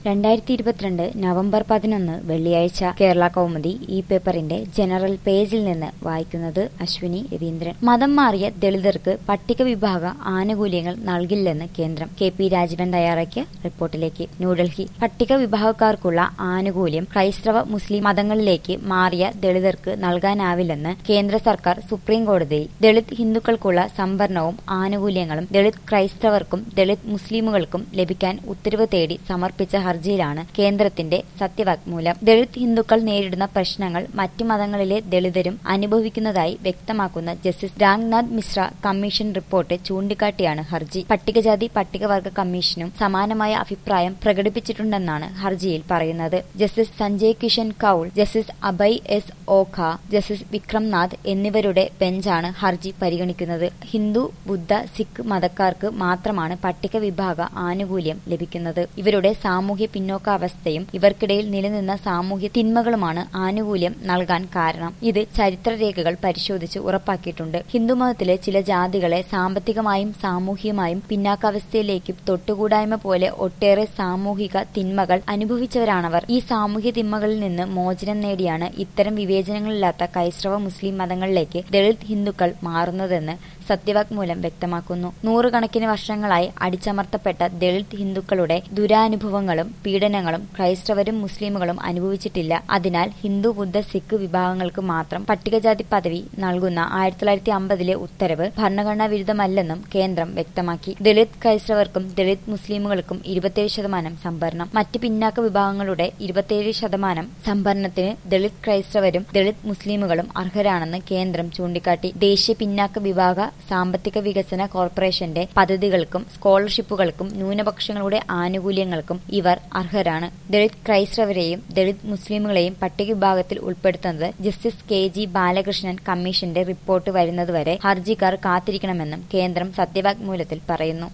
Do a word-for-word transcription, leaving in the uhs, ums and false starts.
രണ്ടായിരത്തി ഇരുപത്തിരണ്ട് നവംബർ പതിനൊന്ന് വെള്ളിയാഴ്ച കേരള കൗമുദി ഈ പേപ്പറിന്റെ ജനറൽ പേജിൽ നിന്ന് വായിക്കുന്നത് അശ്വിനി രവീന്ദ്രൻ. മതം മാറിയ ദളിതർക്ക് പട്ടിക വിഭാഗ ആനുകൂല്യങ്ങൾ നൽകില്ലെന്ന് കേന്ദ്രം. കെ പി രാജീവൻ തയ്യാറാക്കിയ റിപ്പോർട്ടിലേക്ക്. ന്യൂഡൽഹി. പട്ടിക വിഭാഗക്കാർക്കുള്ള ആനുകൂല്യം ക്രൈസ്തവ മുസ്ലിം മതങ്ങളിലേക്ക് മാറിയ ദളിതർക്ക് നൽകാനാവില്ലെന്ന് കേന്ദ്ര സർക്കാർ സുപ്രീം കോടതിയിൽ. ദളിത് ഹിന്ദുക്കൾക്കുള്ള സംവരണവും ആനുകൂല്യങ്ങളും ദളിത് ക്രൈസ്തവർക്കും ദളിത് മുസ്ലിമുകൾക്കും ലഭിക്കാൻ ഉത്തരവ് തേടി സമർപ്പിച്ച ഹർജിയിലാണ് കേന്ദ്രത്തിന്റെ സത്യവാങ്മൂലം. ദളിത് ഹിന്ദുക്കൾ നേരിടുന്ന പ്രശ്നങ്ങൾ മറ്റ് മതങ്ങളിലെ ദളിതരും അനുഭവിക്കുന്നതായി വ്യക്തമാക്കുന്ന justice Ramnath Mishra commission report ചൂണ്ടിക്കാട്ടിയാണ് ഹർജി. പട്ടികജാതി പട്ടികവർഗ കമ്മീഷനും സമാനമായ അഭിപ്രായം പ്രകടിപ്പിച്ചിട്ടുണ്ടെന്നാണ് ഹർജിയിൽ പറയുന്നത്. Justice Sanjay Kishan Kaul, justice Abhay S Oka, justice Vikramnath എന്നിവരുടെ ബെഞ്ചാണ് ഹർജി പരിഗണിക്കുന്നത്. ഹിന്ദു, ബുദ്ധ, സിഖ് മതക്കാർക്ക് മാത്രമാണ് പട്ടിക വിഭാഗ ആനുകൂല്യം ലഭിക്കുന്നത്. ഇവരുടെ സാമൂഹ്യ പിന്നോക്കാവസ്ഥയും ഇവർക്കിടയിൽ നിലനിന്ന സാമൂഹ്യ തിന്മകളുമാണ് ആനുകൂല്യം നൽകാൻ കാരണം. ഇത് ചരിത്രരേഖകൾ പരിശോധിച്ച് ഉറപ്പാക്കിയിട്ടുണ്ട്. ഹിന്ദുമതത്തിലെ ചില ജാതികളെ സാമ്പത്തികമായും സാമൂഹികമായും പിന്നാക്കാവസ്ഥയിലേക്കും തൊട്ടുകൂടായ്മ പോലെ ഒട്ടേറെ സാമൂഹിക തിന്മകൾ അനുഭവിച്ചവരാണവർ. ഈ സാമൂഹ്യ തിന്മകളിൽ നിന്ന് മോചനം നേടിയാണ് ഇത്തരം വിവേചനങ്ങളില്ലാത്ത ക്രൈസ്തവ മുസ്ലിം മതങ്ങളിലേക്ക് ദളിത് ഹിന്ദുക്കൾ മാറുന്നതെന്ന് സത്യവാങ്മൂലം വ്യക്തമാക്കുന്നു. നൂറുകണക്കിന് വർഷങ്ങളായി അടിച്ചമർത്തപ്പെട്ട ദളിത് ഹിന്ദുക്കളുടെ ദുരാനുഭവങ്ങളും പീഡനങ്ങളും ക്രൈസ്തവരും മുസ്ലിമുകളും അനുഭവിച്ചിട്ടില്ല. അതിനാൽ ഹിന്ദു, ബുദ്ധ, സിഖ് വിഭാഗങ്ങൾക്ക് മാത്രം പട്ടികജാതി പദവി നൽകുന്ന ആയിരത്തി തൊള്ളായിരത്തി അമ്പതിലെ ഉത്തരവ് ഭരണഘടനാ വിരുദ്ധമല്ലെന്നും കേന്ദ്രം വ്യക്തമാക്കി. ദളിത് ക്രൈസ്തവർക്കും ദളിത് മുസ്ലിമുകൾക്കും ഇരുപത്തിയേഴ് ശതമാനം സംവരണം. മറ്റ് പിന്നാക്ക വിഭാഗങ്ങളുടെ ഇരുപത്തിയേഴ് ശതമാനം സംവരണത്തിന് ദളിത് ക്രൈസ്തവരും ദളിത് മുസ്ലിമുകളും അർഹരാണെന്ന് കേന്ദ്രം ചൂണ്ടിക്കാട്ടി. ദേശീയ പിന്നാക്ക വിഭാഗ സാമ്പത്തിക വികസന കോർപ്പറേഷന്റെ പദ്ധതികൾക്കും സ്കോളർഷിപ്പുകൾക്കും ന്യൂനപക്ഷങ്ങളുടെ ആനുകൂല്യങ്ങൾക്കും ഇവർ അർഹരാണ്. ദളിത് ക്രൈസ്തവരെയും ദളിത് മുസ്ലിമുകളെയും പട്ടിക വിഭാഗത്തിൽ ഉൾപ്പെടുത്തുന്നത് ജസ്റ്റിസ് കെ ജി ബാലകൃഷ്ണൻ കമ്മീഷന്റെ റിപ്പോർട്ട് വരുന്നതുവരെ ഹർജിക്കാർ കാത്തിരിക്കണമെന്നും കേന്ദ്രം സത്യവാങ്മൂലത്തിൽ പറയുന്നു.